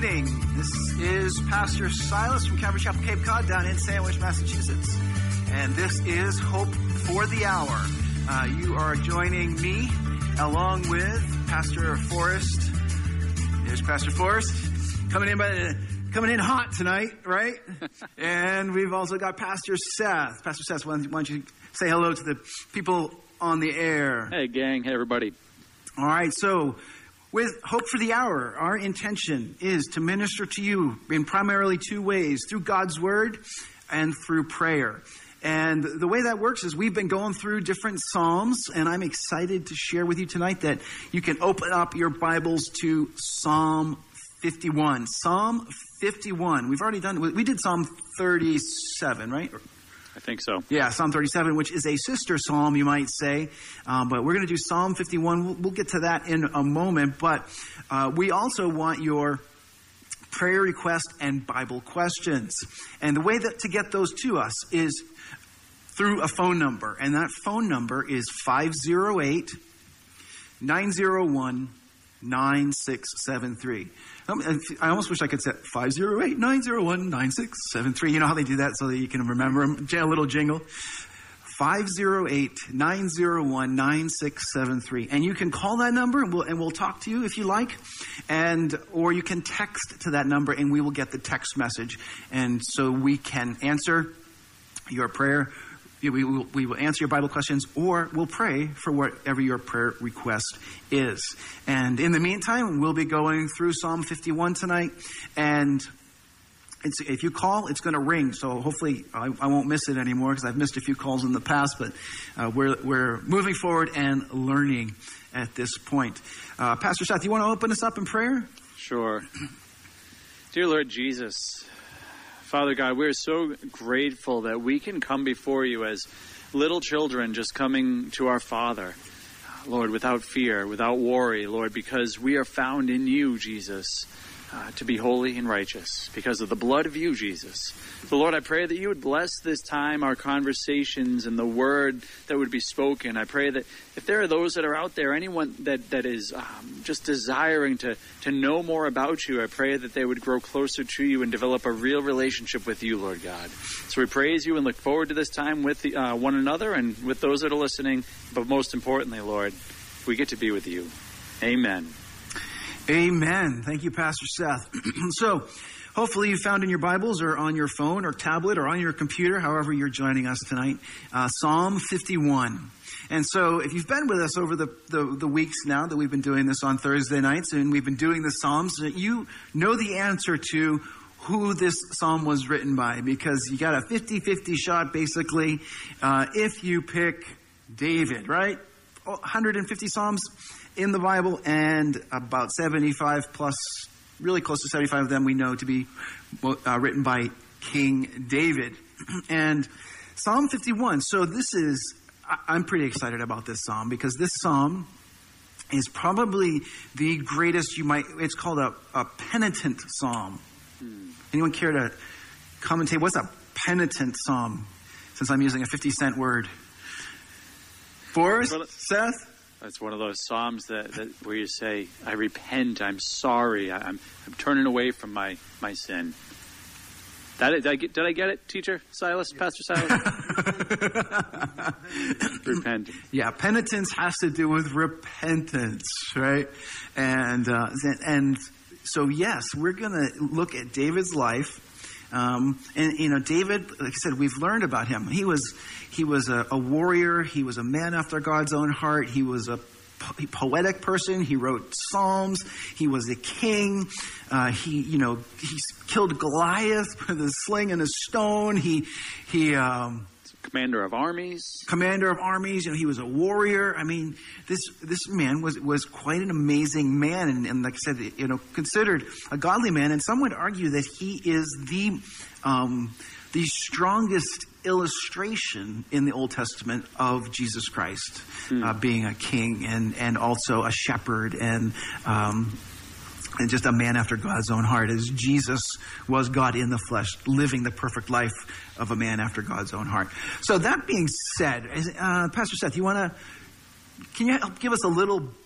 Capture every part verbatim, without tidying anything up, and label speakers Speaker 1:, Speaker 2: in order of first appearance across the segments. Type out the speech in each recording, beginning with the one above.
Speaker 1: evening. This is Pastor Silas from Calvary Chapel Cape Cod down in Sandwich, Massachusetts. And this is Hope for the Hour. Uh, you are joining me along with Pastor Forrest. There's Pastor Forrest coming in by, coming in hot tonight, right? And we've also got Pastor Seth. Pastor Seth, why don't you say hello to the people on the air?
Speaker 2: Hey, gang. Hey, everybody.
Speaker 1: All right, so with Hope for the Hour, our intention is to minister to you in primarily two ways, through God's Word and through prayer. And the way that works is we've been going through different Psalms, and I'm excited to share with you tonight that you can open up your Bibles to Psalm fifty-one. Psalm fifty-one. We've already done, we did Psalm thirty-seven, right?
Speaker 2: I think so.
Speaker 1: Yeah, Psalm thirty-seven, which is a sister psalm, you might say. Um, but we're going to do Psalm fifty-one. We'll, we'll get to that in a moment. But uh, we also want your prayer request and Bible questions. And the way that to get those to us is through a phone number. And that phone number is five oh eight, nine oh one, nine six seven three. I almost wish I could say five oh eight, nine oh one, nine six seven three. You know how they do that so that you can remember them? A little jingle. five oh eight, nine oh one, nine six seven three. And you can call that number and we'll, and we'll talk to you if you like. And or you can text to that number and we will get the text message. And so we can answer your prayer. We will, we will answer your Bible questions, or we'll pray for whatever your prayer request is. And in the meantime, we'll be going through Psalm fifty-one tonight. And it's, if you call, it's going to ring. So hopefully I, I won't miss it anymore because I've missed a few calls in the past. But uh, we're, we're moving forward and learning at this point. Uh, Pastor Seth, you want to open us up in prayer?
Speaker 2: Sure. Dear Lord Jesus, Father God, we're so grateful that we can come before you as little children just coming to our Father, Lord, without fear, without worry, Lord, because we are found in you, Jesus, uh, to be holy and righteous because of the blood of you, Jesus. So, Lord, I pray that you would bless this time, our conversations, and the word that would be spoken. I pray that if there are those that are out there, anyone that, that is um, just desiring to, to know more about you, I pray that they would grow closer to you and develop a real relationship with you, Lord God. So we praise you and look forward to this time with the, uh, one another and with those that are listening. But most importantly, Lord, we get to be with you. Amen.
Speaker 1: Amen. Thank you, Pastor Seth. So, hopefully you found in your Bibles or on your phone or tablet or on your computer, however you're joining us tonight, uh, Psalm fifty-one. And so if you've been with us over the, the, the weeks now that we've been doing this on Thursday nights and we've been doing the Psalms, you know the answer to who this psalm was written by, because you got a fifty-fifty shot basically uh, if you pick David, right? one hundred fifty Psalms in the Bible, and about seventy-five plus, really close to seventy-five of them we know to be uh, written by King David. And Psalm fifty-one, so this is, I'm pretty excited about this psalm because this psalm is probably the greatest you might, it's called a, a penitent psalm. Hmm. Anyone care to commentate? What's a penitent psalm? Since I'm using a fifty cent word. Forrest? Seth?
Speaker 2: It's one of those psalms that, that where you say, I repent, I'm sorry, I'm I'm turning away from my, my sin. That, did, I get, did I get it, teacher Silas, Pastor Silas? Repent.
Speaker 1: Yeah, penitence has to do with repentance, right? And uh, and so, yes, we're going to look at David's life. Um, and, you know, David, like I said, we've learned about him. He was he was a, a warrior. He was a man after God's own heart. He was a po- poetic person. He wrote psalms. He was a king. Uh, he, you know, he killed Goliath with a sling and a stone. He, he, um,
Speaker 2: commander of armies.
Speaker 1: Commander of armies. You know, he was a warrior. I mean, this this man was was quite an amazing man, and, and like I said, you know, considered a godly man. And some would argue that he is the um, the strongest illustration in the Old Testament of Jesus Christ hmm. uh, being a king and and also a shepherd and. Um, And just a man after God's own heart, as Jesus was God in the flesh, living the perfect life of a man after God's own heart. So that being said, uh, Pastor Seth, you want to, can you help give us a little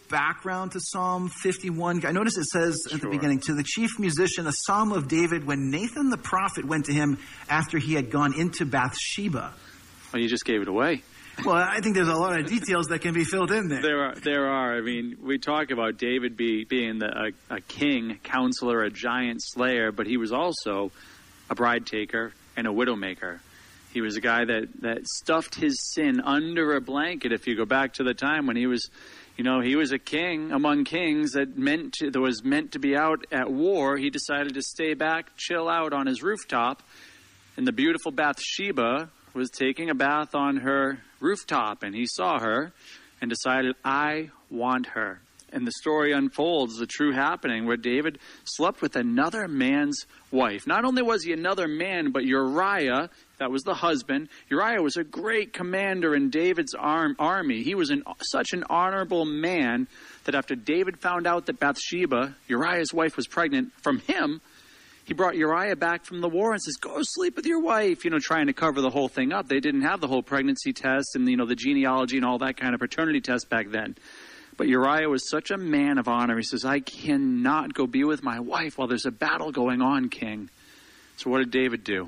Speaker 1: background to Psalm fifty-one? I notice it says at
Speaker 2: Sure.
Speaker 1: the beginning, to the chief musician, a psalm of David when Nathan the prophet went to him after he had gone into Bathsheba.
Speaker 2: Well, you just gave it away.
Speaker 1: Well, I think there's a lot of details that can be filled in there.
Speaker 2: There are, there are. I mean, we talk about David be, being the, a, a king, counselor, a giant slayer, but he was also a bride taker and a widow maker. He was a guy that, that stuffed his sin under a blanket. If you go back to the time when he was, you know, he was a king among kings that meant to, that was meant to be out at war. He decided to stay back, chill out on his rooftop, and the beautiful Bathsheba was taking a bath on her rooftop, and he saw her and decided, I want her. And the story unfolds, the true happening, where David slept with another man's wife. Not only was he another man, but Uriah, that was the husband. Uriah was a great commander in David's arm, army. He was an, such an honorable man that after David found out that Bathsheba, Uriah's wife, was pregnant from him, he brought Uriah back from the war and says, go sleep with your wife, you know, trying to cover the whole thing up. They didn't have the whole pregnancy test and, you know, the genealogy and all that kind of paternity test back then. But Uriah was such a man of honor. He says, I cannot go be with my wife while there's a battle going on, king. So what did David do?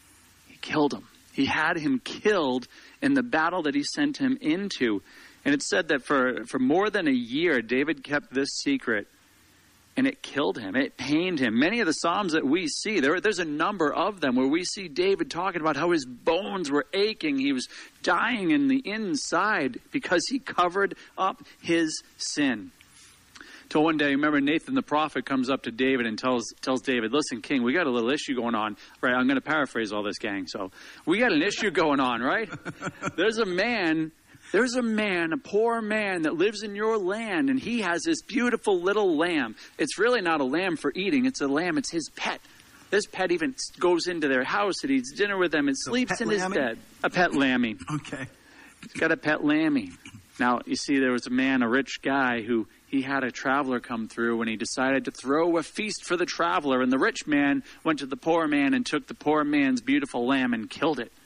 Speaker 2: He killed him. He had him killed in the battle that he sent him into. And it said that for, for more than a year, David kept this secret. And it killed him. It pained him. Many of the Psalms that we see, there, there's a number of them where we see David talking about how his bones were aching. He was dying in the inside because he covered up his sin. Till one day, remember, Nathan the prophet comes up to David and tells tells David, listen, king, we got a little issue going on. Right, I'm going to paraphrase all this, gang. So we got an issue going on, right? There's a man... There's a man, a poor man that lives in your land, and he has this beautiful little lamb. It's really not a lamb for eating. It's a lamb. It's his pet. This pet even goes into their house and eats dinner with them and
Speaker 1: So
Speaker 2: sleeps in his
Speaker 1: lammy?
Speaker 2: bed. A pet lammy.
Speaker 1: Okay.
Speaker 2: He's got a pet lammy. Now, you see, there was a man, a rich guy, who he had a traveler come through, and he decided to throw a feast for the traveler. And the rich man went to the poor man and took the poor man's beautiful lamb and killed it.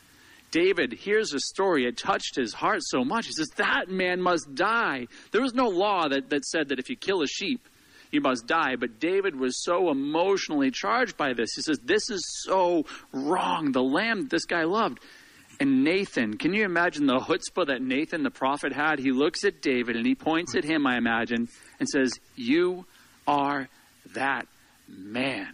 Speaker 2: David hears a story. It touched his heart so much. He says, that man must die. There was no law that, that said that if you kill a sheep, you must die. But David was so emotionally charged by this. He says, this is so wrong. The lamb that this guy loved. And Nathan, can you imagine the chutzpah that Nathan the prophet had? He looks at David and he points at him, I imagine, and says, you are that man.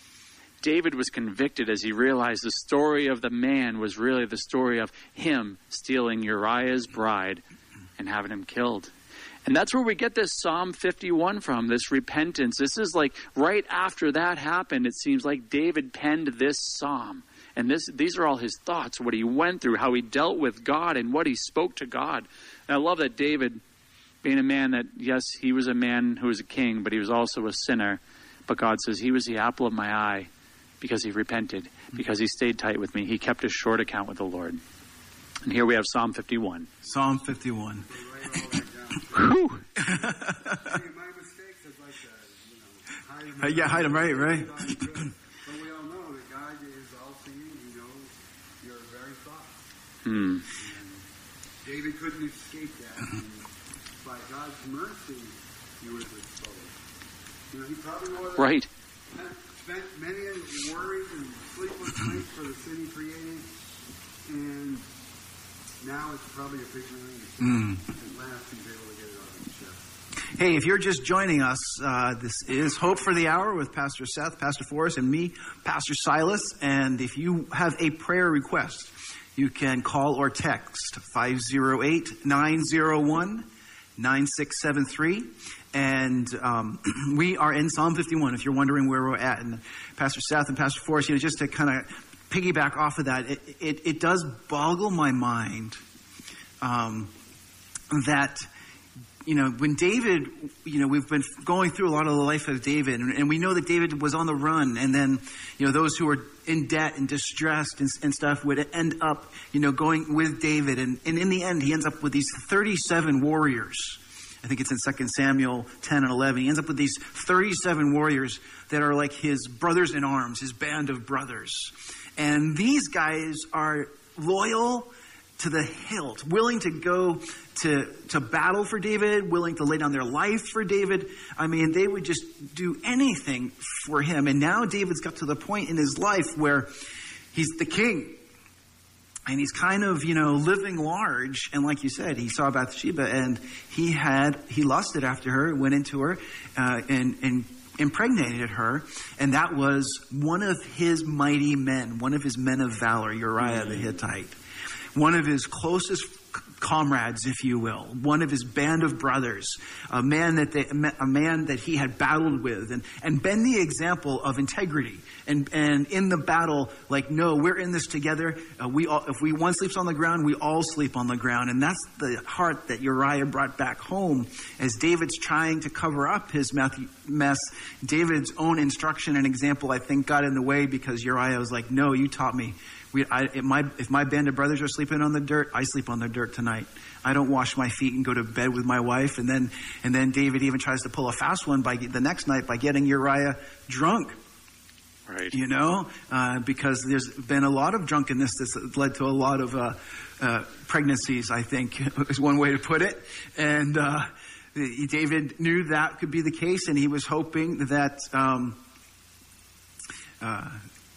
Speaker 2: David was convicted as he realized the story of the man was really the story of him stealing Uriah's bride and having him killed. And that's where we get this Psalm fifty-one from, this repentance. This is like right after that happened, it seems like David penned this psalm. And this, these are all his thoughts, what he went through, how he dealt with God and what he spoke to God. And I love that David, being a man that, yes, he was a man who was a king, but he was also a sinner. But God says he was the apple of my eye. Because he repented, because he stayed tight with me. He kept a short account with the Lord. And here we have Psalm fifty-one.
Speaker 1: Psalm fifty-one.
Speaker 2: Whew.
Speaker 1: Uh, yeah, hide them, right, right.
Speaker 3: But we all know that God is all-seeing. He knows your very thoughts.
Speaker 2: Hmm.
Speaker 3: And David couldn't escape that. And by God's mercy, he was exposed. You know, he probably was
Speaker 2: Right.
Speaker 3: spent many worries and sleepless nights for the sin he created, and now it's probably a big relief.
Speaker 1: Mm.
Speaker 3: At last, he's able to get it off his chest.
Speaker 1: Hey, if you're just joining us, uh, this is Hope for the Hour with Pastor Seth, Pastor Forrest, and me, Pastor Silas. And if you have a prayer request, you can call or text five oh eight, nine oh one, nine six seven three. And um, we are in Psalm fifty-one, if you're wondering where we're at. And Pastor Seth and Pastor Forrest, you know, just to kind of piggyback off of that, it, it, it does boggle my mind um, that, you know, when David, you know, we've been going through a lot of the life of David, and, and we know that David was on the run, and then, you know, those who were in debt and distressed and, and stuff would end up, you know, going with David. And, and in the end, he ends up with these thirty-seven warriors. I think it's in Second Samuel ten and eleven. He ends up with these thirty-seven warriors that are like his brothers in arms, his band of brothers. And these guys are loyal to the hilt, willing to go to, to battle for David, willing to lay down their life for David. I mean, they would just do anything for him. And now David's got to the point in his life where he's the king. And he's kind of, you know, living large. And like you said, he saw Bathsheba and he had, he lusted after her, went into her, uh, and, and impregnated her. And that was one of his mighty men, one of his men of valor, Uriah the Hittite. One of his closest comrades, if you will, one of his band of brothers, a man that they, a man that he had battled with, and, and been the example of integrity. And and in the battle, like, no, we're in this together. Uh, we all, if we one sleeps on the ground, we all sleep on the ground. And that's the heart that Uriah brought back home as David's trying to cover up his mess. David's own instruction and example, I think, got in the way because Uriah was like, no, you taught me. We, I, if, my, if my band of brothers are sleeping on the dirt, I sleep on the dirt tonight. I don't wash my feet and go to bed with my wife. And then and then David even tries to pull a fast one by the next night by getting Uriah drunk.
Speaker 2: Right.
Speaker 1: You know, uh, because there's been a lot of drunkenness that's led to a lot of uh, uh, pregnancies, I think, is one way to put it. And uh, David knew that could be the case, and he was hoping that um, uh,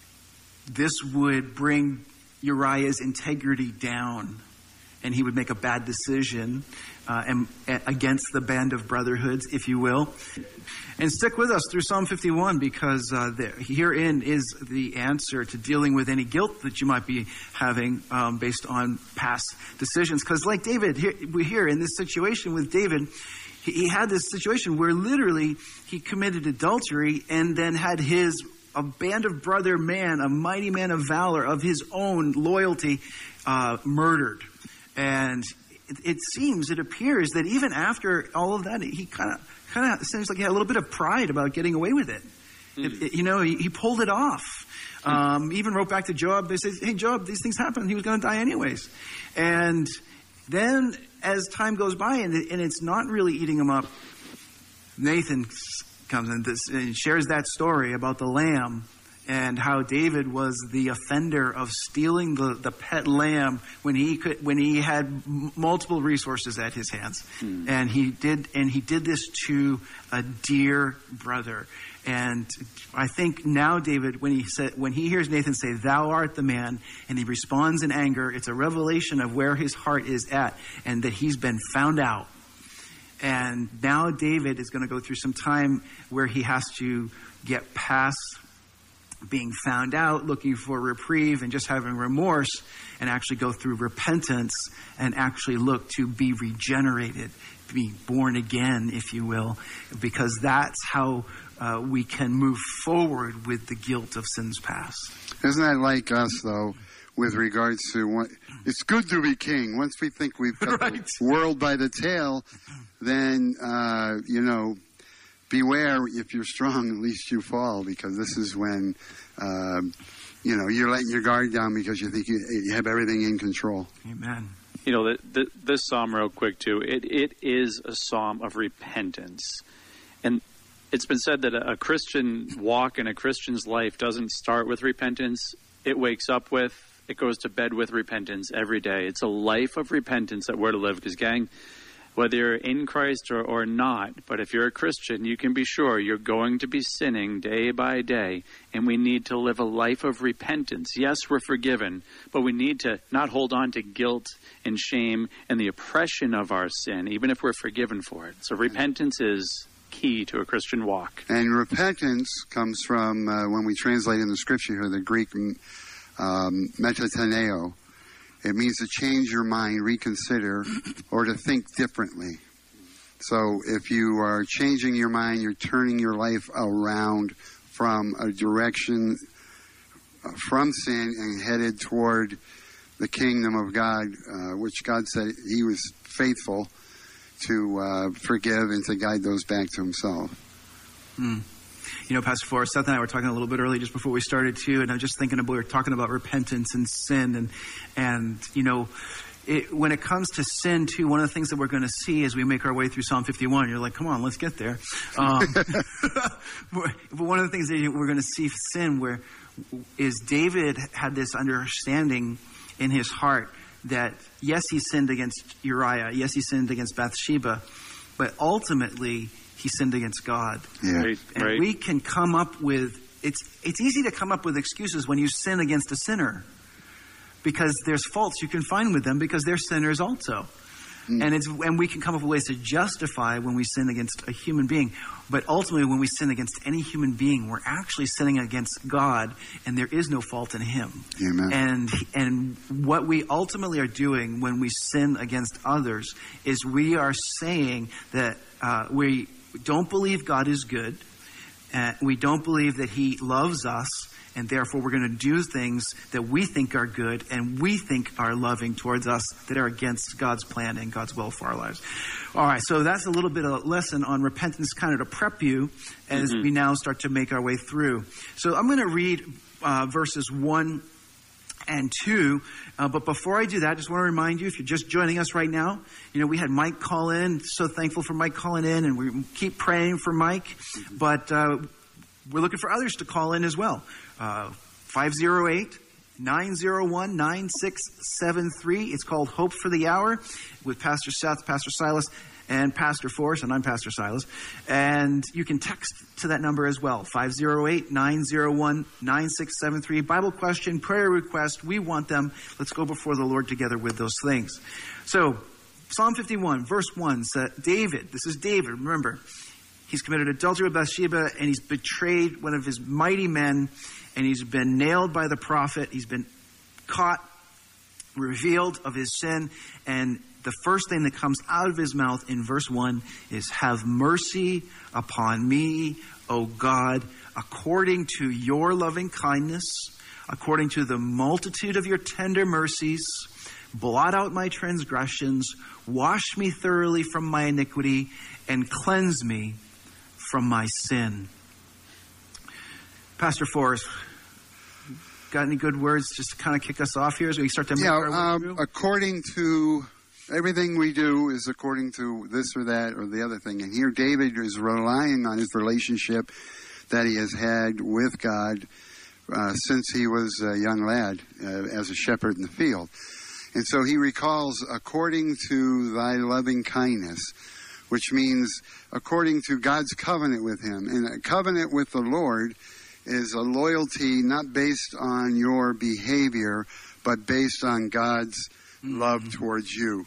Speaker 1: this would bring Uriah's integrity down, and he would make a bad decision uh, and, and against the band of brotherhoods, if you will. And stick with us through Psalm fifty-one, because uh, there, herein is the answer to dealing with any guilt that you might be having um, based on past decisions. Because like David, here, we're here in this situation with David. He, he had this situation where literally he committed adultery and then had his a band of brother man, a mighty man of valor of his own loyalty, uh, murdered. And it, it seems, it appears that even after all of that, he kind of kind of seems like he had a little bit of pride about getting away with it. Mm. it, it you know, he, he pulled it off. Um, even wrote back to Joab. They said, hey, Joab, these things happen. He was going to die anyways. And then as time goes by and, it, and it's not really eating him up, Nathan comes in this, and shares that story about the lamb and how David was the offender of stealing the, the pet lamb when he could, when he had m- multiple resources at his hands. Hmm. And he did, and he did this to a dear brother. And I think now David, when he said, when he hears Nathan say, "Thou art the man," and he responds in anger, it's a revelation of where his heart is at and that he's been found out. And now David is going to go through some time where he has to get past being found out, looking for reprieve, and just having remorse, and actually go through repentance and actually look to be regenerated, be born again, if you will, because that's how uh, we can move forward with the guilt of sins past.
Speaker 3: Isn't that like us, though? With regards to what, it's good to be king. Once we think we've got right. the world by the tail, then, uh, you know, beware, if you're strong, at least you fall, because this is when, uh, you know, you're letting your guard down because you think you, you have everything in control.
Speaker 1: Amen.
Speaker 2: You know, the, the, this psalm, real quick, too, it, it is a psalm of repentance. And it's been said that a, a Christian walk in a Christian's life doesn't start with repentance. It wakes up with, it goes to bed with repentance every day. It's a life of repentance that we're to live. Because, gang, whether you're in Christ or, or not, but if you're a Christian, you can be sure you're going to be sinning day by day, and we need to live a life of repentance. Yes, we're forgiven, but we need to not hold on to guilt and shame and the oppression of our sin, even if we're forgiven for it. So repentance is key to a Christian walk.
Speaker 3: And repentance comes from, uh, when we translate in the scripture here, the Greek um, metataneo. It means to change your mind, reconsider, or to think differently. So if you are changing your mind, you're turning your life around from a direction from sin and headed toward the kingdom of God, uh, which God said he was faithful to uh, forgive and to guide those back to himself.
Speaker 1: Mm. You know, Pastor Forrest, Seth and I were talking a little bit early just before we started too, and I'm just thinking about, we were talking about repentance and sin, and, and you know, it, when it comes to sin too, one of the things that we're going to see as we make our way through Psalm fifty-one, you're like, come on, let's get there. Um, but one of the things that we're going to see sin where is David had this understanding in his heart that, yes, he sinned against Uriah. Yes, he sinned against Bathsheba. But ultimately, he sinned against God.
Speaker 3: Yeah.
Speaker 2: Right,
Speaker 1: And
Speaker 2: right.
Speaker 1: we can come up with, it's it's easy to come up with excuses when you sin against a sinner. Because there's faults you can find with them because they're sinners also. Mm. And it's and we can come up with ways to justify when we sin against a human being. But ultimately, when we sin against any human being, we're actually sinning against God, and there is no fault in him.
Speaker 3: Amen.
Speaker 1: And and what we ultimately are doing when we sin against others is we are saying that uh, we don't believe God is good, uh, we don't believe that he loves us, and therefore we're going to do things that we think are good and we think are loving towards us that are against God's plan and God's will for our lives. All right, so that's a little bit of a lesson on repentance, kind of to prep you as mm-hmm. we now start to make our way through. So I'm going to read uh, verses one and two, uh, but before I do that, I just want to remind you, if you're just joining us right now, you know, we had Mike call in. So thankful for Mike calling in, and we keep praying for Mike, mm-hmm. but uh, we're looking for others to call in as well. Uh, five oh eight, nine oh one, nine six seven three. It's called Hope for the Hour with Pastor Seth, Pastor Silas, and Pastor Forrest, and I'm Pastor Silas. And you can text to that number as well, five oh eight, nine oh one, nine six seven three. Bible question, prayer request, we want them. Let's go before the Lord together with those things. So, Psalm fifty-one, verse one, says, David, this is David, remember, he's committed adultery with Bathsheba, and he's betrayed one of his mighty men, and he's been nailed by the prophet. He's been caught, revealed of his sin, and the first thing that comes out of his mouth in verse one is, have mercy upon me, O God, according to your loving kindness, according to the multitude of your tender mercies, blot out my transgressions, wash me thoroughly from my iniquity, and cleanse me from my sin. Pastor Forrest, got any good words just to kind of kick us off here as we start to make
Speaker 3: yeah,
Speaker 1: our way
Speaker 3: um,
Speaker 1: through?
Speaker 3: according to everything we do is according to this or that or the other thing. And here David is relying on his relationship that he has had with God uh, since he was a young lad uh, as a shepherd in the field. And so he recalls, according to thy loving kindness, which means according to God's covenant with him. And a covenant with the Lord is a loyalty not based on your behavior, but based on God's mm-hmm. love towards you.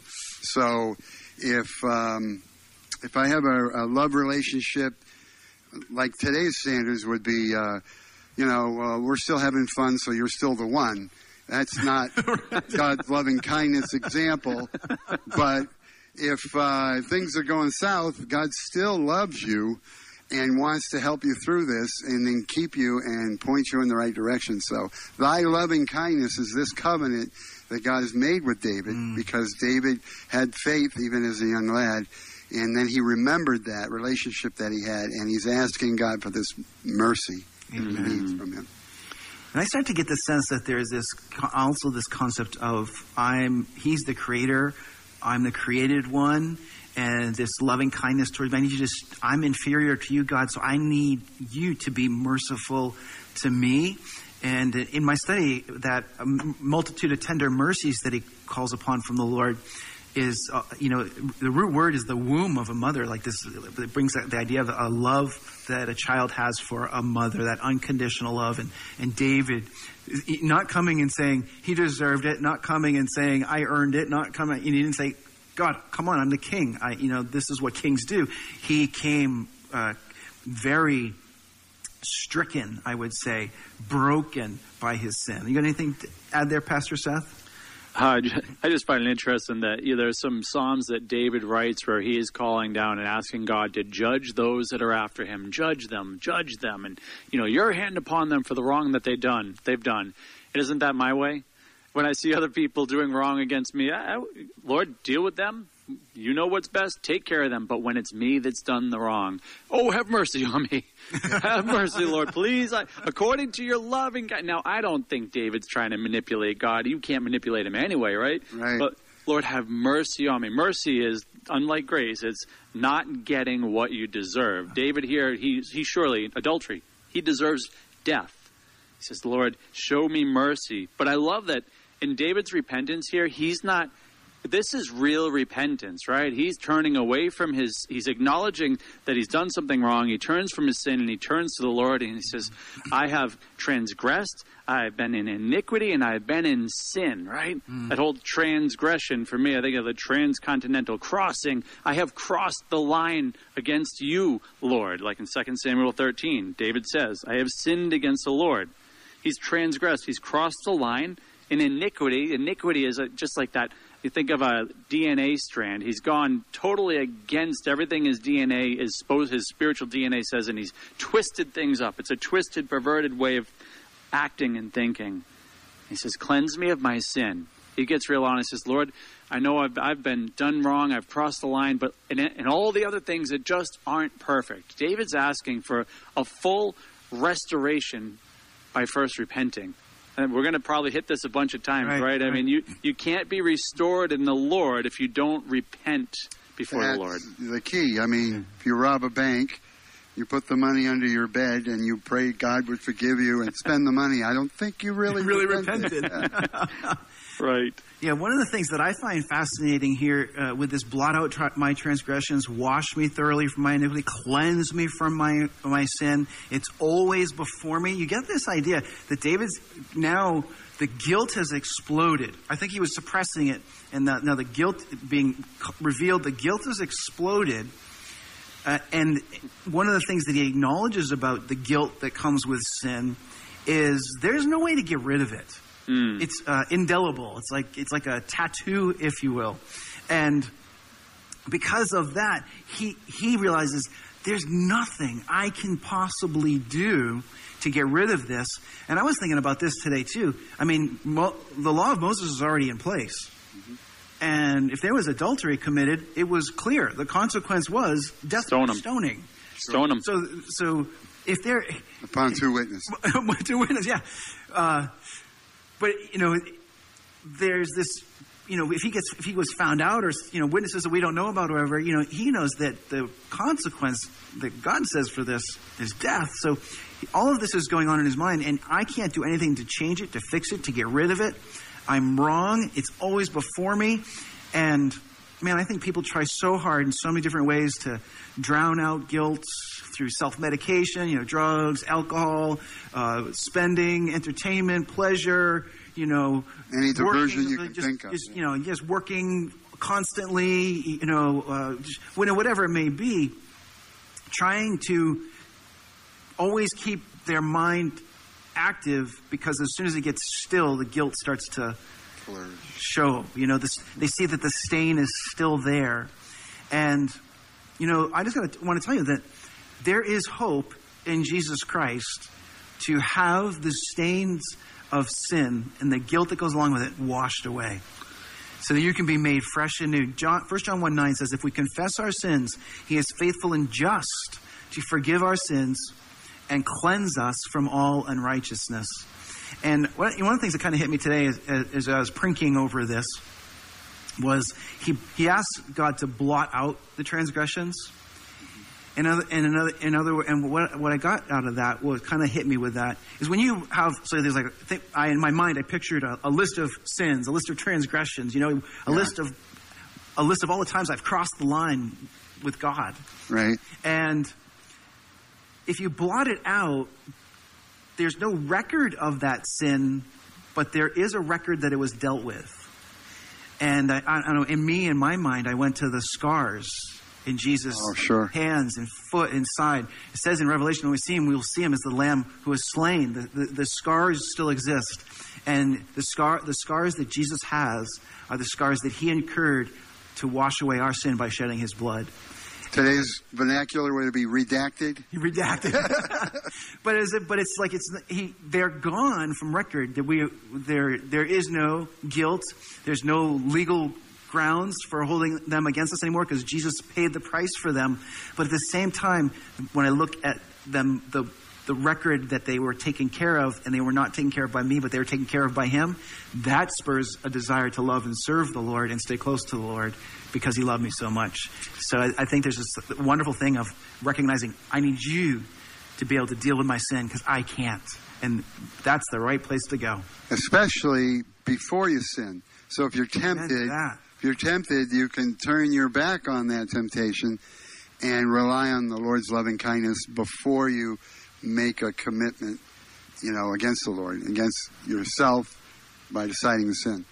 Speaker 3: So if um, if I have a, a love relationship, like today's standards would be, uh, you know, uh, we're still having fun, so you're still the one. That's not God's loving kindness example. But if uh, things are going south, God still loves you and wants to help you through this and then keep you and point you in the right direction. So thy loving kindness is this covenant that God has made with David mm. because David had faith even as a young lad. And then he remembered that relationship that he had, and he's asking God for this mercy that he needs from him.
Speaker 1: And I start to get the sense that there's this also this concept of I'm he's the creator, I'm the created one, and this loving kindness towards me. I need you to just, I'm inferior to you, God, so I need you to be merciful to me. And in my study, that multitude of tender mercies that he calls upon from the Lord is, uh, you know, the root word is the womb of a mother. Like this, it brings the idea of a love that a child has for a mother, that unconditional love. And, and David, not coming and saying he deserved it, not coming and saying I earned it, not coming, he didn't say, God, come on, I'm the king. I, you know, this is what kings do. He came uh, very stricken, I would say, broken by his sin. You got anything to add there, Pastor Seth?
Speaker 2: Uh, I just find it interesting that you know, there's some Psalms that David writes where he is calling down and asking God to judge those that are after him. Judge them, judge them. And, you know, your hand upon them for the wrong that they've done. They've done. And isn't that my way? When I see other people doing wrong against me, I, I, Lord, deal with them. You know what's best. Take care of them. But when it's me that's done the wrong, oh, have mercy on me. Have mercy, Lord, please. I, according to your loving God. Now, I don't think David's trying to manipulate God. You can't manipulate him anyway, right?
Speaker 3: Right.
Speaker 2: But, Lord, have mercy on me. Mercy is, unlike grace, it's not getting what you deserve. David here, he, he surely, adultery, he deserves death. He says, Lord, show me mercy. But I love that in David's repentance here, he's not, this is real repentance, right? He's turning away from his, he's acknowledging that he's done something wrong. He turns from his sin and he turns to the Lord and he says, I have transgressed, I've been in iniquity, and I've been in sin, right? Mm. That whole transgression, for me, I think of the transcontinental crossing. I have crossed the line against you, Lord. Like in Second Samuel thirteen, David says, I have sinned against the Lord. He's transgressed. He's crossed the line in iniquity. Iniquity is a, just like that. You think of a D N A strand. He's gone totally against everything his D N A is supposed, his spiritual D N A says, and he's twisted things up. It's a twisted, perverted way of acting and thinking. He says, cleanse me of my sin. He gets real honest. He says, Lord, I know I've, I've been done wrong. I've crossed the line, but and, and all the other things that just aren't perfect. David's asking for a full restoration by first repenting. And we're going to probably hit this a bunch of times, right? right? I right. mean, you, you can't be restored in the Lord if you don't repent before
Speaker 3: That's
Speaker 2: the Lord.
Speaker 3: The key. I mean, if you rob a bank, you put the money under your bed and you pray God would forgive you and spend the money. I don't think you really
Speaker 1: really
Speaker 3: repented.
Speaker 1: repented.
Speaker 2: Right.
Speaker 1: Yeah, one of the things that I find fascinating here uh, with this blot out tra- my transgressions, wash me thoroughly from my iniquity, cleanse me from my my sin. It's always before me. You get this idea that David's now, the guilt has exploded. I think he was suppressing it, and the, now the guilt being revealed, the guilt has exploded. Uh, and one of the things that he acknowledges about the guilt that comes with sin is there's no way to get rid of it. Mm. It's uh, indelible. It's like it's like a tattoo, if you will. And because of that, he he realizes there's nothing I can possibly do to get rid of this. And I was thinking about this today too. I mean, Mo- the law of Moses is already in place. Mm-hmm. And if there was adultery committed, it was clear. The consequence was death,
Speaker 2: Stone him.
Speaker 1: stoning.
Speaker 2: Stone him.
Speaker 1: So, so if there
Speaker 3: upon two witnesses,
Speaker 1: two witnesses, yeah. Uh, but you know, there's this. You know, if he gets, if he was found out, or you know, witnesses that we don't know about, or whatever, you know, he knows that the consequence that God says for this is death. So, all of this is going on in his mind, and I can't do anything to change it, to fix it, to get rid of it. I'm wrong. It's always before me. And, man, I think people try so hard in so many different ways to drown out guilt through self-medication, you know, drugs, alcohol, uh, spending, entertainment, pleasure, you know.
Speaker 3: Any diversion
Speaker 1: working,
Speaker 3: you can
Speaker 1: just,
Speaker 3: think of.
Speaker 1: Just, you know, just working constantly, you know, uh, just, whatever it may be, trying to always keep their mind active, because as soon as it gets still, the guilt starts to Flourish. show. You know, this, they see that the stain is still there. And, you know, I just gotta, want to tell you that there is hope in Jesus Christ to have the stains of sin and the guilt that goes along with it washed away, so that you can be made fresh and new. John, First John one nine says, if we confess our sins, he is faithful and just to forgive our sins and cleanse us from all unrighteousness. And one of the things that kind of hit me today as, as I was prinking over this was he he asked God to blot out the transgressions. And other, and another, and other, and what what I got out of that, what kind of hit me with that, is when you have, so there's like, I think I, in my mind, I pictured a, a list of sins, a list of transgressions, you know, a
Speaker 3: yeah.
Speaker 1: list of, a list of all the times I've crossed the line with God.
Speaker 3: Right.
Speaker 1: And if you blot it out, there's no record of that sin, but there is a record that it was dealt with. And I, I don't know, in me, in my mind, I went to the scars in Jesus'
Speaker 3: oh, sure.
Speaker 1: hands and foot and side. It says in Revelation, when we see him, we will see him as the Lamb who was slain. The, the, the scars still exist. And the scar, the scars that Jesus has are the scars that he incurred to wash away our sin by shedding his blood.
Speaker 3: Today's vernacular would be redacted.
Speaker 1: Redacted. but is it? But it's like it's he. They're gone from record. That we there. There is no guilt. There's no legal grounds for holding them against us anymore, because Jesus paid the price for them. But at the same time, when I look at them, the the record that they were taken care of, and they were not taken care of by me, but they were taken care of by him, that spurs a desire to love and serve the Lord and stay close to the Lord, because he loved me so much. So I, I think there's this wonderful thing of recognizing I need you to be able to deal with my sin, because I can't. And that's the right place to go.
Speaker 3: Especially before you sin. So if you're tempted,
Speaker 1: that.
Speaker 3: if you're tempted, you can turn your back on that temptation and rely on the Lord's loving kindness before you make a commitment, you know, against the Lord, against yourself by deciding to sin.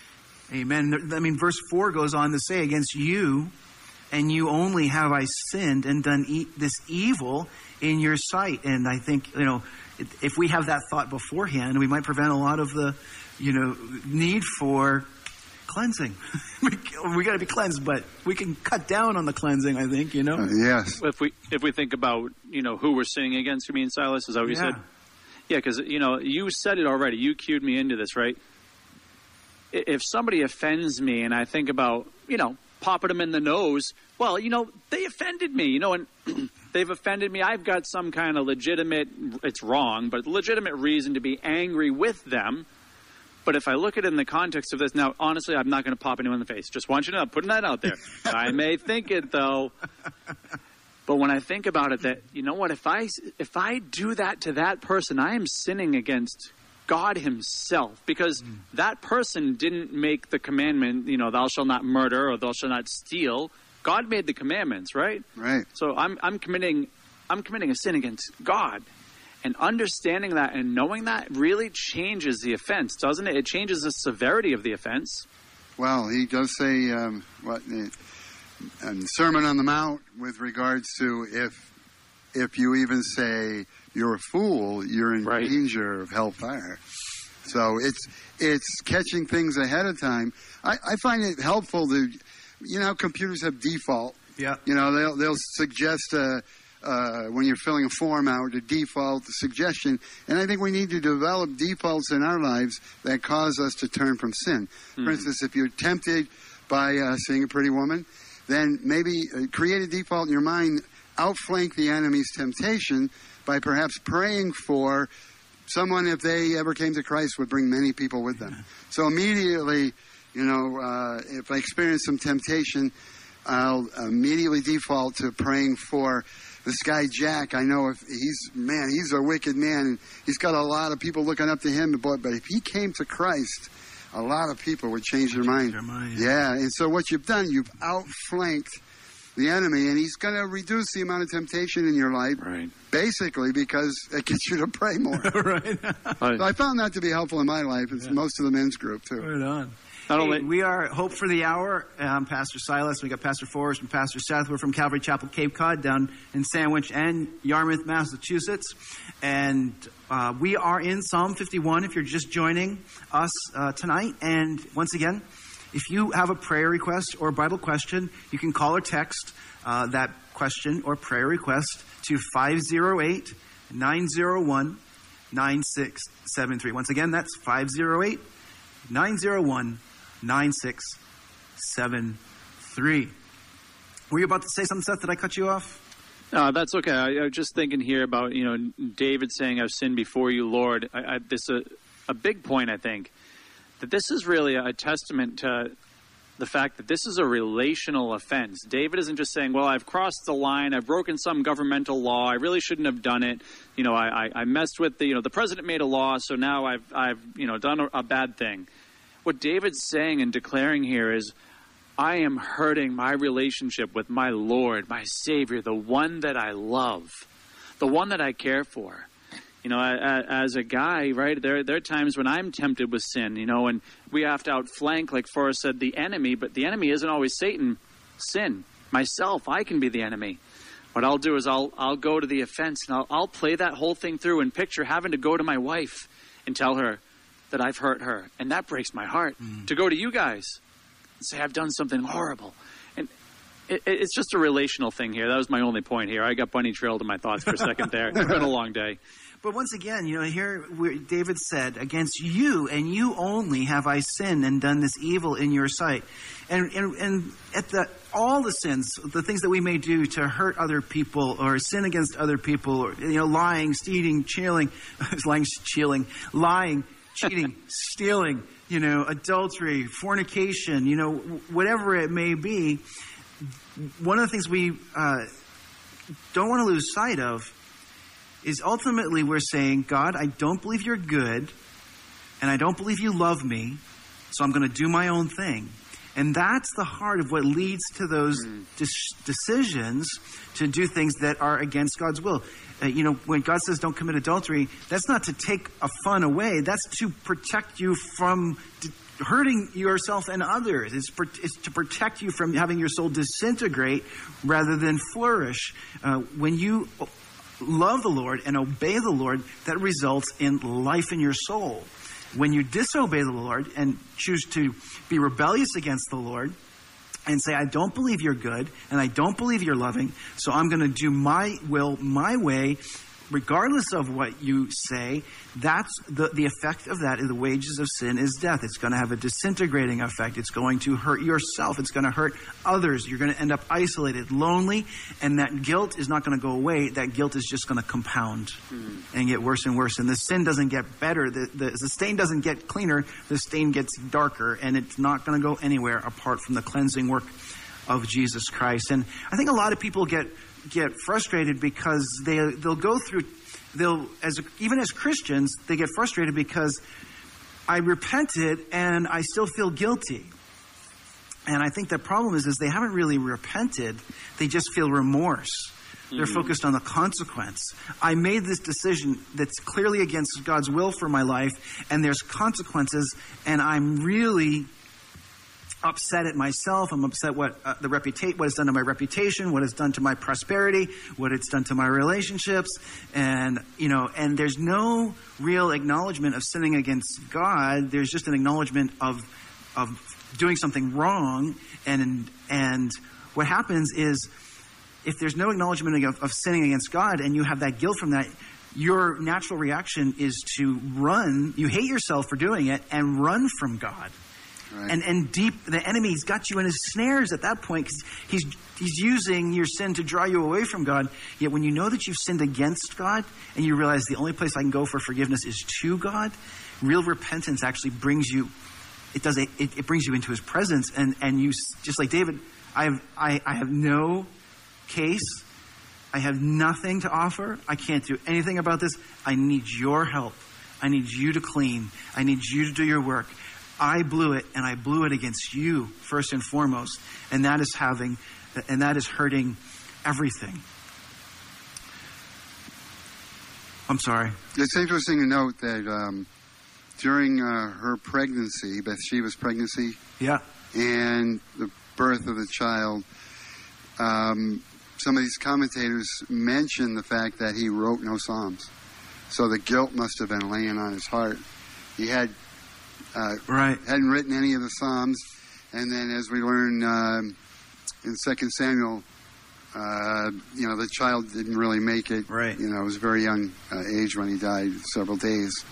Speaker 1: Amen. I mean, verse four goes on to say, against you and you only have I sinned and done e- this evil in your sight. And I think, you know, if we have that thought beforehand, we might prevent a lot of the, you know, need for cleansing. we got to be cleansed, but we can cut down on the cleansing, I think, you know?
Speaker 3: Uh, yes.
Speaker 2: If we if we think about, you know, who we're sinning against, you mean, Silas? Is that what you
Speaker 1: Yeah.
Speaker 2: said? Yeah, because, you know, you said it already. You cued me into this, right? I- If somebody offends me and I think about, you know, popping them in the nose, well, you know, they offended me, you know, and they've offended me. I've got some kind of legitimate, it's wrong, but legitimate reason to be angry with them. But if I look at it in the context of this, now, honestly, I'm not going to pop anyone in the face. Just want you to know, I'm putting that out there. I may think it, though. But when I think about it, that, you know what, if I, if I do that to that person, I am sinning against God himself, because mm. that person didn't make the commandment, you know, thou shalt not murder or thou shalt not steal. God made the commandments, right?
Speaker 3: Right.
Speaker 2: So I'm I'm committing I'm committing a sin against God. And understanding that and knowing that really changes the offense, doesn't it? It changes the severity of the offense.
Speaker 3: Well, he does say, um, what, in Sermon on the Mount, with regards to if if you even say you're a fool, you're in
Speaker 2: right.
Speaker 3: danger of hellfire. So it's it's catching things ahead of time. I, I find it helpful to, you know, computers have default.
Speaker 1: Yeah.
Speaker 3: You know, they'll they'll suggest uh, uh, when you're filling a form out a default a suggestion, and I think we need to develop defaults in our lives that cause us to turn from sin. Mm-hmm. For instance, if you're tempted by uh, seeing a pretty woman, then maybe uh, create a default in your mind, outflank the enemy's temptation by perhaps praying for someone, if they ever came to Christ, would bring many people with them. So immediately, you know, uh, if I experience some temptation, I'll immediately default to praying for this guy Jack. I know if he's, man, he's a wicked man, and he's got a lot of people looking up to him, but, but if he came to Christ, a lot of people would change their mind.
Speaker 1: Their mind.
Speaker 3: Yeah, and so what you've done, you've outflanked the enemy, and he's going to reduce the amount of temptation in your life,
Speaker 2: right.
Speaker 3: basically because it gets you to pray more.
Speaker 1: right.
Speaker 3: So I found that to be helpful in my life. It's yeah. most of the men's group, too.
Speaker 1: Right on.
Speaker 2: Not
Speaker 1: hey,
Speaker 2: only-
Speaker 1: we are Hope for the Hour. I'm Pastor Silas. We got Pastor Forrest and Pastor Seth. We're from Calvary Chapel, Cape Cod, down in Sandwich and Yarmouth, Massachusetts. And uh, we are in Psalm fifty-one if you're just joining us uh, tonight. And once again, if you have a prayer request or a Bible question, you can call or text uh, that question or prayer request to five oh eight, nine oh one, nine six seven three. Once again, that's five oh eight, nine oh one, nine six seven three. Were you about to say something, Seth? Did I cut you off?
Speaker 2: No, that's okay. I, I was just thinking here about, you know, David saying, I've sinned before you, Lord. I, I, this is a, a big point, I think, that this is really a testament to the fact that this is a relational offense. David isn't just saying, well, I've crossed the line, I've broken some governmental law, I really shouldn't have done it. You know, I, I, I messed with the, you know, the president made a law, so now I've, I've you know, done a, a bad thing. What David's saying and declaring here is, I am hurting my relationship with my Lord, my Savior, the one that I love, the one that I care for. You know, as a guy, right, there, there are times when I'm tempted with sin, you know, and we have to outflank, like Forrest said, the enemy, but the enemy isn't always Satan, sin. Myself, I can be the enemy. What I'll do is I'll I'll go to the offense, and I'll, I'll play that whole thing through and picture having to go to my wife and tell her that I've hurt her. And that breaks my heart. Mm. To go to you guys and say, I've done something horrible. And it, it's just a relational thing here. That was my only point here. I got bunny trailed in my thoughts for a second there. It's been a long day.
Speaker 1: But once again, you know, here David said, against you and you only have I sinned and done this evil in your sight. And and, and at the all the sins, the things that we may do to hurt other people or sin against other people, or, you know, lying, stealing, cheating, lying, stealing, lying, cheating, stealing, you know, adultery, fornication, you know, whatever it may be, one of the things we uh, don't want to lose sight of is ultimately we're saying, God, I don't believe you're good, and I don't believe you love me, so I'm going to do my own thing. And that's the heart of what leads to those mm. dis- decisions to do things that are against God's will. Uh, you know, when God says don't commit adultery, that's not to take a fun away. That's to protect you from d- hurting yourself and others. It's, per- it's to protect you from having your soul disintegrate rather than flourish. Uh, when you love the Lord and obey the Lord, that results in life in your soul. When you disobey the Lord and choose to be rebellious against the Lord and say, I don't believe you're good and I don't believe you're loving, so I'm going to do my will my way, regardless of what you say, that's the, the effect of that is the wages of sin is death. It's going to have a disintegrating effect. It's going to hurt yourself. It's going to hurt others. You're going to end up isolated, lonely, and that guilt is not going to go away. That guilt is just going to compound mm. and get worse and worse. And the sin doesn't get better. The, the, the stain doesn't get cleaner. The stain gets darker, and it's not going to go anywhere apart from the cleansing work of Jesus Christ. And I think a lot of people get get frustrated because they they'll go through they'll as even as Christians they get frustrated because I repented and I still feel guilty. And I think the problem is is they haven't really repented, they just feel remorse. Mm-hmm. They're focused on the consequence. I made this decision that's clearly against God's will for my life, and there's consequences, and I'm really upset at myself. I'm upset what uh, the reputa- what it's done to my reputation, what it's done to my prosperity, what it's done to my relationships, and you know, and there's no real acknowledgement of sinning against God. There's just an acknowledgement of of doing something wrong, and and what happens is if there's no acknowledgement of, of sinning against God, and you have that guilt from that, your natural reaction is to run. You hate yourself for doing it and run from God. Right. And and deep, the enemy's got you in his snares at that point because he's he's using your sin to draw you away from God. Yet when you know that you've sinned against God and you realize the only place I can go for forgiveness is to God, real repentance actually brings you. It does. It, it brings you into His presence, and and you just like David. I have I, I have no case. I have nothing to offer. I can't do anything about this. I need your help. I need you to clean. I need you to do your work. I blew it, and I blew it against you first and foremost, and that is having, and that is hurting everything. I'm sorry.
Speaker 3: It's interesting to note that um, during uh, her pregnancy, Bathsheba's pregnancy,
Speaker 1: yeah,
Speaker 3: and the birth of the child, um, some of these commentators mention the fact that he wrote no psalms, so the guilt must have been laying on his heart. He had. Uh,
Speaker 1: right.
Speaker 3: Hadn't written any of the Psalms. And then as we learn uh, in Second Samuel, uh, you know, the child didn't really make it.
Speaker 1: Right.
Speaker 3: You know, it was a very young uh, age when he died, several days.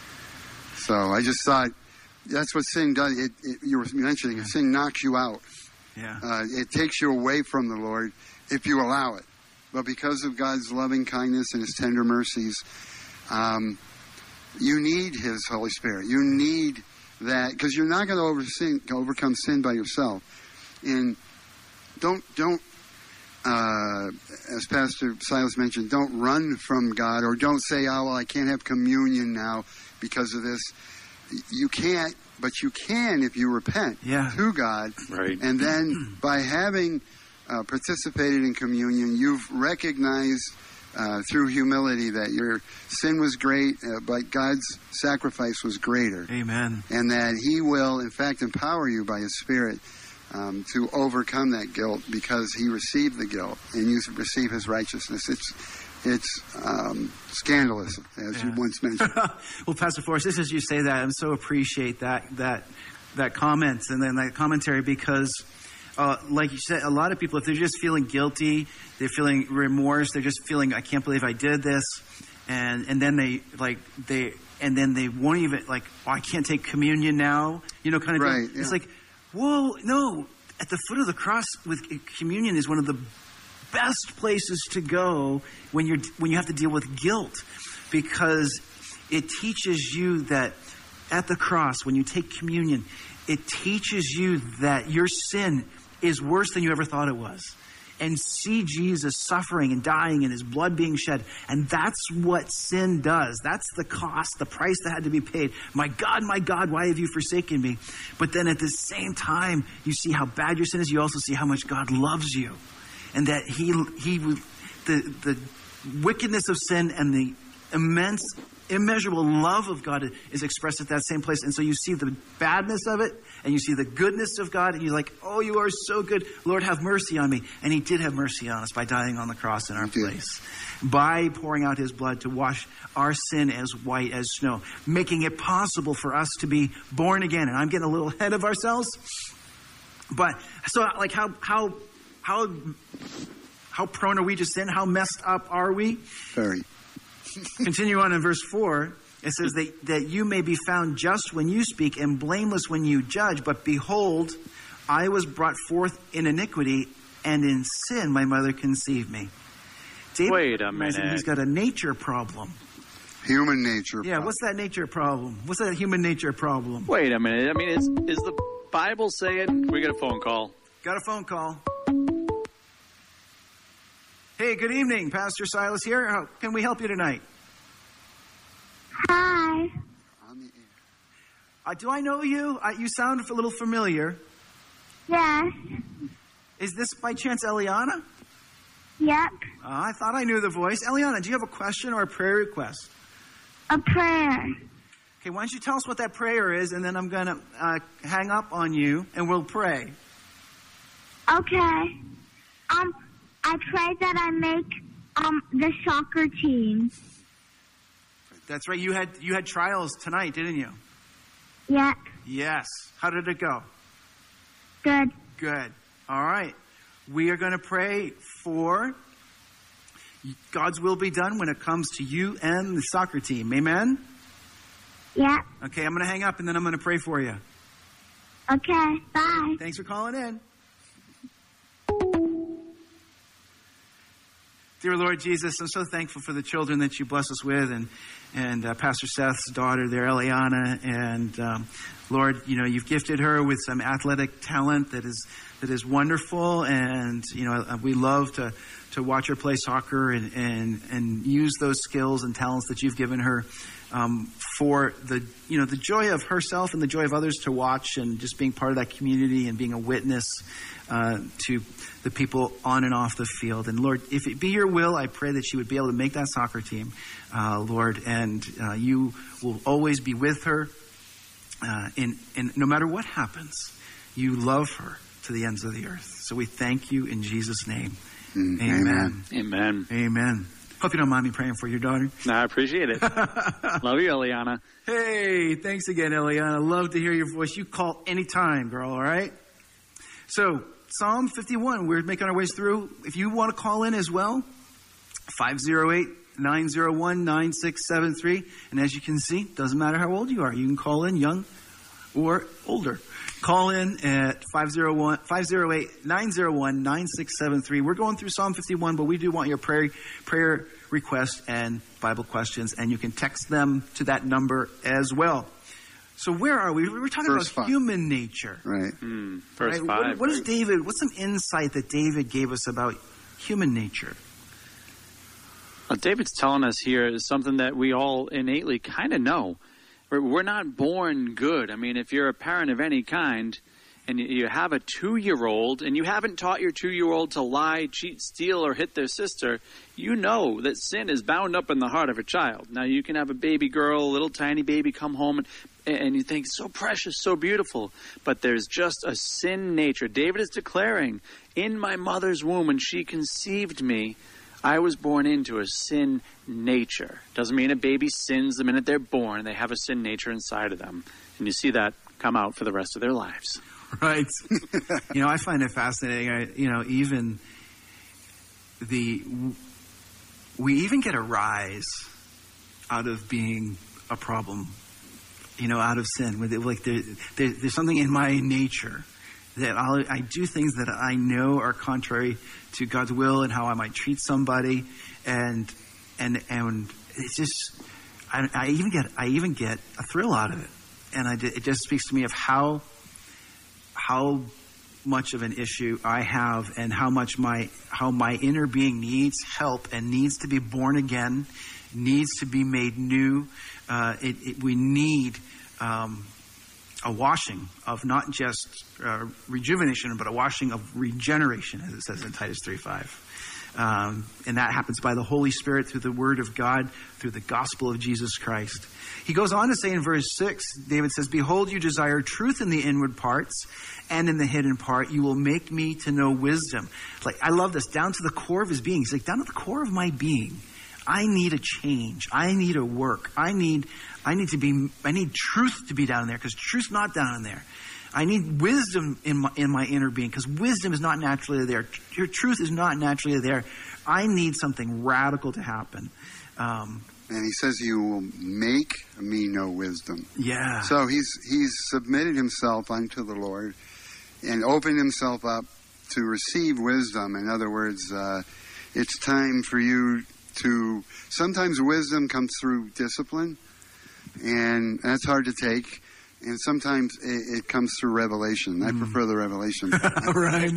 Speaker 3: So I just thought that's what sin does. It, it, you were mentioning, sin knocks you out.
Speaker 1: Yeah.
Speaker 3: Uh, it takes you away from the Lord if you allow it. But because of God's loving kindness and His tender mercies, um, you need His Holy Spirit. You need that, because you're not going to over sin, overcome sin by yourself. And don't, don't uh, as Pastor Silas mentioned, don't run from God, or don't say, oh, well, I can't have communion now because of this. You can't, but you can if you repent
Speaker 1: yeah.
Speaker 3: to God.
Speaker 2: Right.
Speaker 3: And then by having uh, participated in communion, you've recognized Uh, through humility that your sin was great, uh, but God's sacrifice was greater.
Speaker 1: Amen.
Speaker 3: And that He will, in fact, empower you by His Spirit um, to overcome that guilt because He received the guilt and you receive His righteousness. It's it's um, scandalous, as yeah. you once mentioned.
Speaker 1: Well, Pastor Forrest, just as you say that, I so appreciate that that that comment and then that commentary because Uh, like you said, a lot of people, if they're just feeling guilty, they're feeling remorse, they're just feeling, I can't believe I did this, and and then they like they and then they won't even like, oh, I can't take communion now, you know, kind of.
Speaker 3: Right.
Speaker 1: Yeah. It's like, whoa, no! At the foot of the cross with communion is one of the best places to go when you're when you have to deal with guilt, because it teaches you that at the cross when you take communion, it teaches you that your sin is worse than you ever thought it was. and see Jesus suffering and dying and his blood being shed. And that's what sin does. That's the cost, the price that had to be paid. My God, my God, why have you forsaken me? But then at the same time, you see how bad your sin is. You also see how much God loves you. And that he, he, the, the wickedness of sin and the immense, immeasurable love of God is expressed at that same place. And so you see the badness of it, and you see the goodness of God, and you're like, oh, you are so good. Lord, have mercy on me. And he did have mercy on us by dying on the cross in our place, by pouring out his blood to wash our sin as white as snow, making it possible for us to be born again. And I'm getting a little ahead of ourselves. But so like how how how how prone are we to sin? How messed up are we?
Speaker 3: Very.
Speaker 1: Continue on in verse four. It says that, that you may be found just when you speak and blameless when you judge. But behold, I was brought forth in iniquity, and in sin my mother conceived me. David,
Speaker 2: Wait a minute.
Speaker 1: He's got a nature problem.
Speaker 3: Human nature.
Speaker 1: Yeah,
Speaker 3: problem.
Speaker 1: what's that nature problem? What's that human nature problem?
Speaker 2: Wait a minute. I mean, is, is the Bible saying... We got a phone call.
Speaker 1: Got a phone call. Hey, good evening. Pastor Silas here. How can we help you tonight?
Speaker 4: Hi.
Speaker 3: On the air.
Speaker 1: Uh, do I know you? Uh, you sound a little familiar.
Speaker 4: Yes.
Speaker 1: Is this by chance Eliana?
Speaker 4: Yep.
Speaker 1: Uh, I thought I knew the voice. Eliana, do you have a question or a prayer request?
Speaker 4: A prayer.
Speaker 1: Okay, why don't you tell us what that prayer is, and then I'm going to uh, hang up on you, and we'll pray.
Speaker 4: Okay. Um, I pray that I make um the soccer team.
Speaker 1: That's right. You had you had trials tonight, didn't you?
Speaker 4: Yep.
Speaker 1: Yes. How did it go?
Speaker 4: Good.
Speaker 1: Good. All right. We are going to pray for God's will be done when it comes to you and the soccer team. Amen?
Speaker 4: Yep.
Speaker 1: Okay, I'm going to hang up, and then I'm going to pray for you.
Speaker 4: Okay. Bye.
Speaker 1: Thanks for calling in. Dear Lord Jesus, I'm so thankful for the children that you bless us with, and and uh, Pastor Seth's daughter there, Eliana, and um, Lord, you know, you've gifted her with some athletic talent that is that is wonderful, and you know, we love to to watch her play soccer and and and use those skills and talents that you've given her um, for the you know the joy of herself and the joy of others to watch, and just being part of that community and being a witness uh, to the people on and off the field. And Lord, if it be your will, I pray that she would be able to make that soccer team, uh, Lord, and uh, you will always be with her. Uh, and, and no matter what happens, you love her to the ends of the earth. So we thank you in Jesus' name.
Speaker 3: Mm,
Speaker 1: amen.
Speaker 2: Amen.
Speaker 1: Amen. Hope you don't mind me praying for your daughter.
Speaker 2: No, I appreciate it. Love you, Eliana.
Speaker 1: Hey, thanks again, Eliana. Love to hear your voice. You call anytime, girl, all right? So, Psalm fifty-one, we're making our ways through. If you want to call in as well, five oh eight, nine oh one, nine six seven three. And as you can see, doesn't matter how old you are. You can call in young or older. Call in at five oh eight, nine oh one, nine six seven three. We're going through Psalm fifty-one, but we do want your prayer, prayer requests and Bible questions, and you can text them to that number as well. So where are we? We're talking
Speaker 3: Verse
Speaker 1: about
Speaker 3: five.
Speaker 1: human nature.
Speaker 3: Right.
Speaker 2: Mm, verse
Speaker 1: Right?
Speaker 2: five.
Speaker 1: What, what is David, what's some insight that David gave us about human nature?
Speaker 2: What David's telling us here is something that we all innately kind of know. We're, we're not born good. I mean, if you're a parent of any kind and you, you have a two-year-old and you haven't taught your two-year-old to lie, cheat, steal, or hit their sister, you know that sin is bound up in the heart of a child. Now, you can have a baby girl, a little tiny baby come home and And you think, so precious, so beautiful. But there's just a sin nature. David is declaring, in my mother's womb, when she conceived me, I was born into a sin nature. Doesn't mean a baby sins the minute they're born. They have a sin nature inside of them. And you see that come out for the rest of their lives.
Speaker 1: Right. You know, I find it fascinating. I, you know, even the, we even get a rise out of being a problem. You know, out of sin. With it, like there, there, there's something in my nature that I'll, I do things that I know are contrary to God's will and how I might treat somebody, and and and it's just I, I even get I even get a thrill out of it, and I, it just speaks to me of how how much of an issue I have and how much my how my inner being needs help and needs to be born again, needs to be made new. Uh, it, it, we need um, a washing of not just uh, rejuvenation, but a washing of regeneration, as it says in Titus three five. Um, and that happens by the Holy Spirit through the Word of God, through the gospel of Jesus Christ. He goes on to say in verse six, David says, "Behold, you desire truth in the inward parts, and in the hidden part you will make me to know wisdom." Like, I love this. Down to the core of his being. He's like, down to the core of my being, I need a change. I need a work. I need, I need to be, I need truth to be down there, because truth's not down in there. I need wisdom in my, in my inner being, because wisdom is not naturally there. Your truth is not naturally there. I need something radical to happen. Um,
Speaker 3: and he says, "You will make me know wisdom."
Speaker 1: Yeah.
Speaker 3: So he's he's submitted himself unto the Lord and opened himself up to receive wisdom. In other words, uh, it's time for you to. Sometimes wisdom comes through discipline, and that's hard to take. And sometimes it, it comes through revelation. I mm. prefer the revelation.
Speaker 1: Right.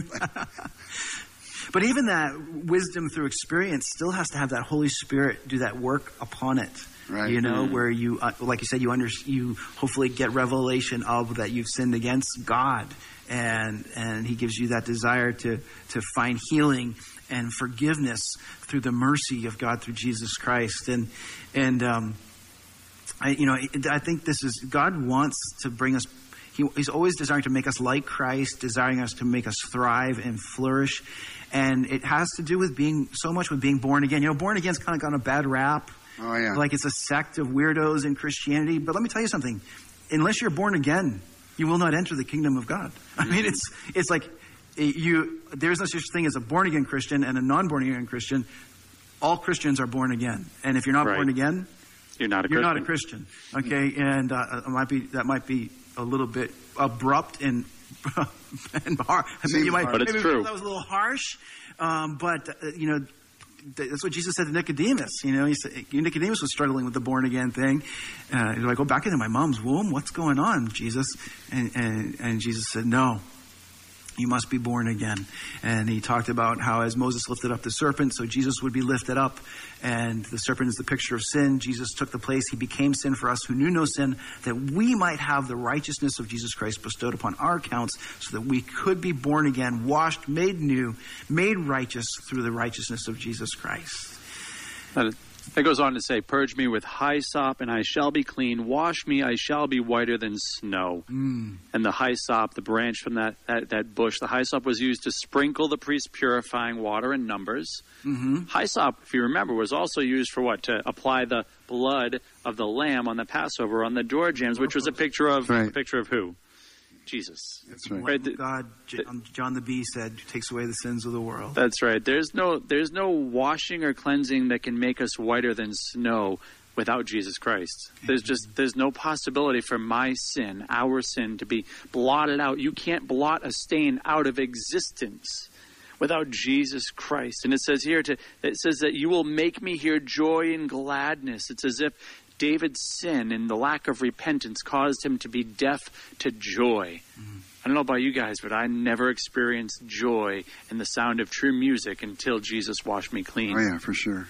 Speaker 1: But even that wisdom through experience still has to have that Holy Spirit do that work upon it.
Speaker 3: Right.
Speaker 1: You know,
Speaker 3: mm.
Speaker 1: where you, uh, like you said, you under, you hopefully get revelation of that you've sinned against God, and and He gives you that desire to to find healing and forgiveness through the mercy of God through Jesus Christ. And and um, I, you know, I think this is, God wants to bring us. He, he's always desiring to make us like Christ, desiring us to make us thrive and flourish. And it has to do with being, so much with being born again. You know, born again's kind of got a bad rap.
Speaker 3: Oh, yeah.
Speaker 1: Like it's a sect of weirdos in Christianity. But let me tell you something. Unless you're born again, you will not enter the kingdom of God. I mean, it's it's like you. There's no such thing as a born again Christian and a non-born again Christian. All Christians are born again. And if you're not
Speaker 2: right.
Speaker 1: born again,
Speaker 2: you're not a
Speaker 1: you're
Speaker 2: Christian.
Speaker 1: not a Christian. Okay, and uh, it might be that might be a little bit abrupt and and hard. I mean, you might,
Speaker 2: but it's
Speaker 1: maybe
Speaker 2: true.
Speaker 1: That was a little harsh, um, but uh, you know, that's what Jesus said to Nicodemus. You know, he said Nicodemus was struggling with the born again thing. Uh, he's like, "Go back into my mom's womb. What's going on, Jesus?" And and and Jesus said, "No. You must be born again." And he talked about how as Moses lifted up the serpent, so Jesus would be lifted up. And the serpent is the picture of sin. Jesus took the place. He became sin for us who knew no sin, that we might have the righteousness of Jesus Christ bestowed upon our accounts, so that we could be born again, washed, made new, made righteous through the righteousness of Jesus Christ.
Speaker 2: It goes on to say, "Purge me with hyssop, and I shall be clean. Wash me, I shall be whiter than snow."
Speaker 1: Mm.
Speaker 2: And the hyssop, the branch from that, that, that bush, the hyssop was used to sprinkle the priest's purifying water in Numbers.
Speaker 1: Mm-hmm.
Speaker 2: Hyssop, if you remember, was also used for what? To apply the blood of the lamb on the Passover on the door jambs, which was a picture of
Speaker 3: right.
Speaker 2: a picture of who? Jesus.
Speaker 3: That's right.
Speaker 1: Right, God, John the Bee said, takes away the sins of the world.
Speaker 2: That's right. There's no there's no washing or cleansing that can make us whiter than snow without Jesus Christ. There's just there's no possibility for my sin, our sin, to be blotted out. You can't blot a stain out of existence without Jesus Christ. And it says here to it says that you will make me hear joy and gladness. It's as if David's sin and the lack of repentance caused him to be deaf to joy. Mm. I don't know about you guys, but I never experienced joy in the sound of true music until Jesus washed me clean.
Speaker 3: Oh, yeah, for sure.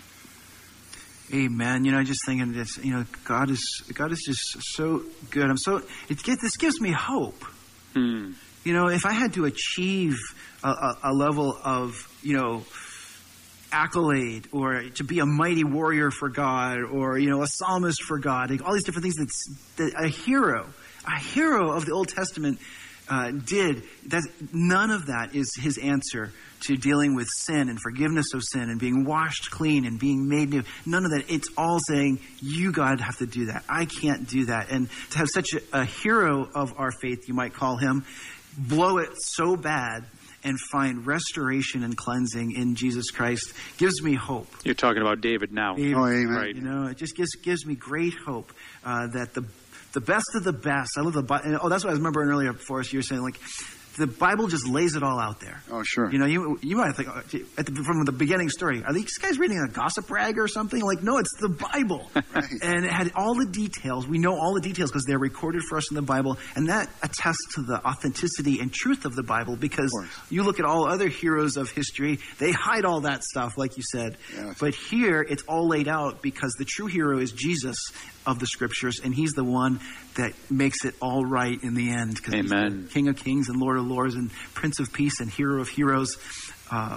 Speaker 1: Amen. You know, just thinking this, you know, God is God is just so good. I'm so, it get, this gives me hope.
Speaker 2: Hmm.
Speaker 1: You know, if I had to achieve a, a, a level of, you know, accolade, or to be a mighty warrior for God, or, you know, a psalmist for God, like all these different things that's, that a hero, a hero of the Old Testament uh, did, that none of that is his answer to dealing with sin and forgiveness of sin and being washed clean and being made new. None of that. It's all saying, you, God, have to do that. I can't do that. And to have such a, a hero of our faith, you might call him, blow it so bad and find restoration and cleansing in Jesus Christ gives me hope.
Speaker 2: You're talking about David now.
Speaker 1: David,
Speaker 3: oh, amen.
Speaker 2: Right.
Speaker 1: You know, it just gives gives me great hope uh, that the the best of the best. I love the oh, that's what I was remembering earlier, Forrest. You were saying, like, the Bible just lays it all out there.
Speaker 3: Oh, sure.
Speaker 1: You know, you you might think at the, from the beginning story, are these guys reading a gossip rag or something? Like, no, it's the Bible.
Speaker 3: Right.
Speaker 1: And it had all the details. We know all the details because they're recorded for us in the Bible. And that attests to the authenticity and truth of the Bible, because you look at all other heroes of history, they hide all that stuff, like you said.
Speaker 3: Yes.
Speaker 1: But here, it's all laid out because the true hero is Jesus of the Scriptures, and he's the one that makes it all right in the end. Because he's the King of Kings and Lord of Lords and Prince of Peace and Hero of Heroes, uh,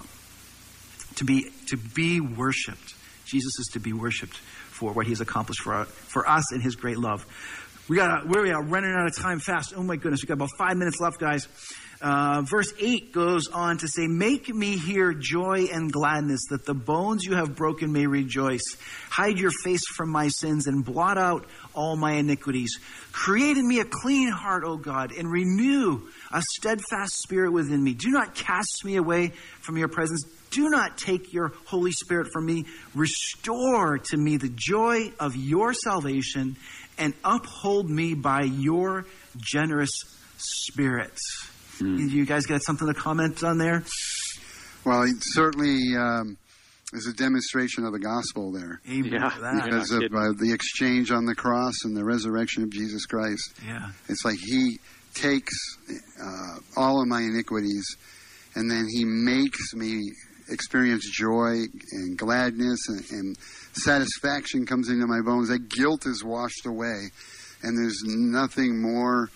Speaker 1: to be to be worshipped. Jesus is to be worshipped for what he's accomplished for our, for us in his great love. We got we are running out of time fast. Oh my goodness, we got about five minutes left, guys. Uh, verse eight goes on to say, make me hear joy and gladness, that the bones you have broken may rejoice. Hide your face from my sins and blot out all my iniquities. Create in me a clean heart, O God, and renew a steadfast spirit within me. Do not cast me away from your presence. Do not take your Holy Spirit from me. Restore to me the joy of your salvation and uphold me by your generous spirit. Mm. You guys got something to comment on there?
Speaker 3: Well, it certainly um, is a demonstration of the gospel there.
Speaker 1: Amen
Speaker 2: yeah.
Speaker 1: to that.
Speaker 3: Because of uh, the exchange on the cross and the resurrection of Jesus Christ.
Speaker 1: Yeah.
Speaker 3: It's like he takes uh, all of my iniquities, and then he makes me experience joy and gladness, and, and satisfaction comes into my bones. That guilt is washed away, and there's nothing more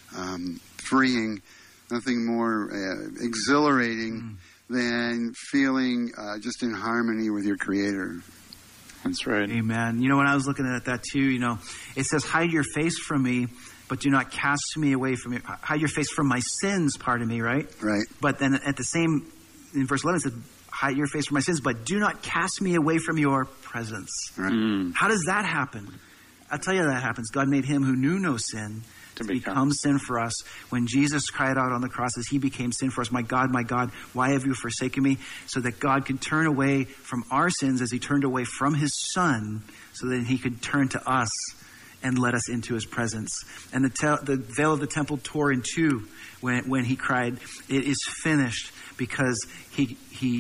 Speaker 3: um, freeing, nothing more uh, exhilarating mm. than feeling uh, just in harmony with your Creator.
Speaker 2: That's right.
Speaker 1: Amen. You know, when I was looking at that too, you know, it says, hide your face from me, but do not cast me away from you. Hide your face from my sins, pardon me, right?
Speaker 3: Right.
Speaker 1: But then at the same, in verse eleven, it says, hide your face from my sins, but do not cast me away from your presence.
Speaker 3: Right.
Speaker 2: Mm.
Speaker 1: How does that happen? I'll tell you how that happens. God made him who knew no sin to, to become. become sin for us. When Jesus cried out on the cross as he became sin for us, my God, my God, why have you forsaken me? So that God could turn away from our sins as he turned away from his Son, so that he could turn to us and let us into his presence. And the, te- the veil of the temple tore in two when, when he cried, it is finished, because he he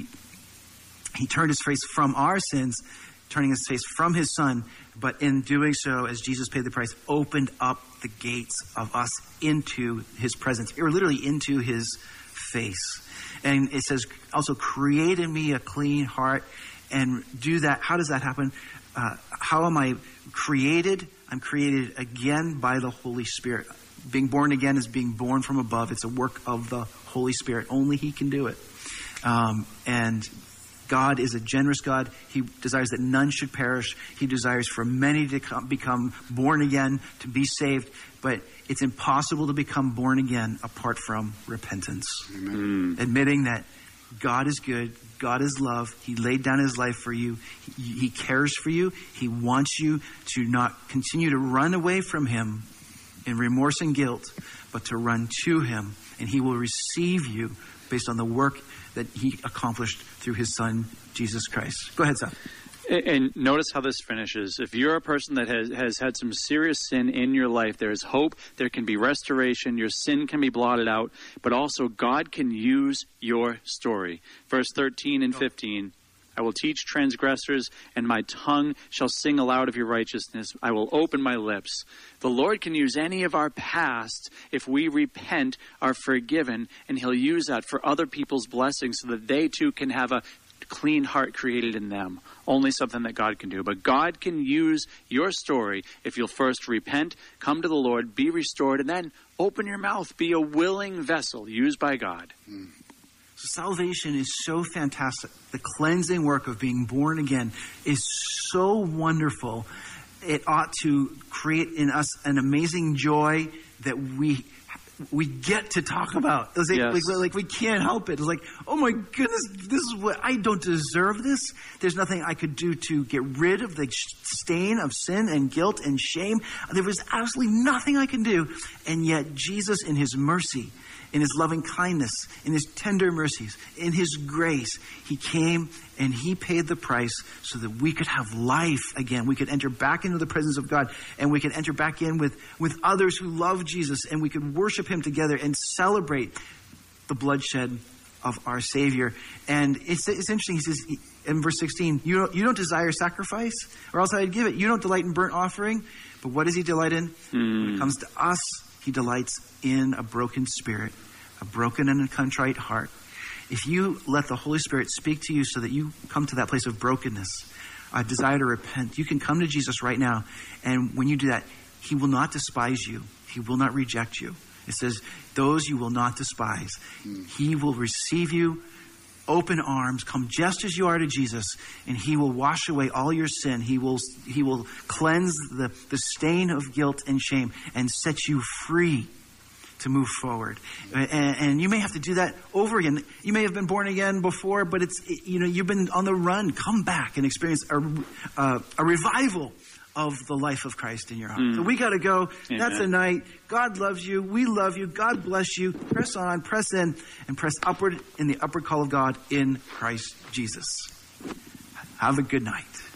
Speaker 1: he turned his face from our sins, turning his face from his Son, but in doing so, as Jesus paid the price, opened up the gates of us into his presence, or literally into his face. And it says also, create in me a clean heart, and do that. How does that happen? Uh, how am I created? I'm created again by the Holy Spirit. Being born again is being born from above. It's a work of the Holy Spirit. Only he can do it. Um, and God is a generous God. He desires that none should perish. He desires for many to come, become born again, to be saved. But it's impossible to become born again apart from repentance.
Speaker 3: Amen.
Speaker 1: Mm. Admitting that God is good. God is love. He laid down his life for you. He, he cares for you. He wants you to not continue to run away from him in remorse and guilt, but to run to him. And he will receive you based on the work that he accomplished through his Son, Jesus Christ. Go ahead, Seth.
Speaker 2: And notice how this finishes. If you're a person that has, has had some serious sin in your life, there is hope, there can be restoration, your sin can be blotted out, but also God can use your story. Verse thirteen and fifteen, I will teach transgressors, and my tongue shall sing aloud of your righteousness. I will open my lips. The Lord can use any of our past if we repent, are forgiven, and he'll use that for other people's blessings so that they too can have a clean heart created in them. Only something that God can do. But God can use your story if you'll first repent, come to the Lord, be restored, and then open your mouth. Be a willing vessel used by God.
Speaker 3: Mm.
Speaker 1: So salvation is so fantastic. The cleansing work of being born again is so wonderful. It ought to create in us an amazing joy that we we get to talk about. It's like,
Speaker 2: yes.
Speaker 1: like, like we can't help it. It's like, oh my goodness, this is what, I don't deserve this. There's nothing I could do to get rid of the stain of sin and guilt and shame. There was absolutely nothing I can do. And yet Jesus, in his mercy, in his loving kindness, in his tender mercies, in his grace, he came and he paid the price so that we could have life again. We could enter back into the presence of God, and we could enter back in with, with others who love Jesus, and we could worship him together and celebrate the bloodshed of our Savior. And it's, it's interesting. He says in verse sixteen, you don't, you don't desire sacrifice, or else I'd give it. You don't delight in burnt offering. But what does he delight in? Mm. When it comes to us, he delights in a broken spirit, a broken and a contrite heart. If you let the Holy Spirit speak to you so that you come to that place of brokenness, a desire to repent, you can come to Jesus right now. And when you do that, he will not despise you. He will not reject you. It says, those you will not despise. Mm. He will receive you, open arms, come just as you are to Jesus, and he will wash away all your sin. He will he will cleanse the, the stain of guilt and shame and set you free to move forward. And, and you may have to do that over again. You may have been born again before, but it's, you know, you've been on the run. Come back and experience a, uh, a revival of the life of Christ in your heart. Mm. So we got to go. Amen. That's a night. God loves you. We love you. God bless you. Press on, press in, and press upward in the upward call of God in Christ Jesus. Have a good night.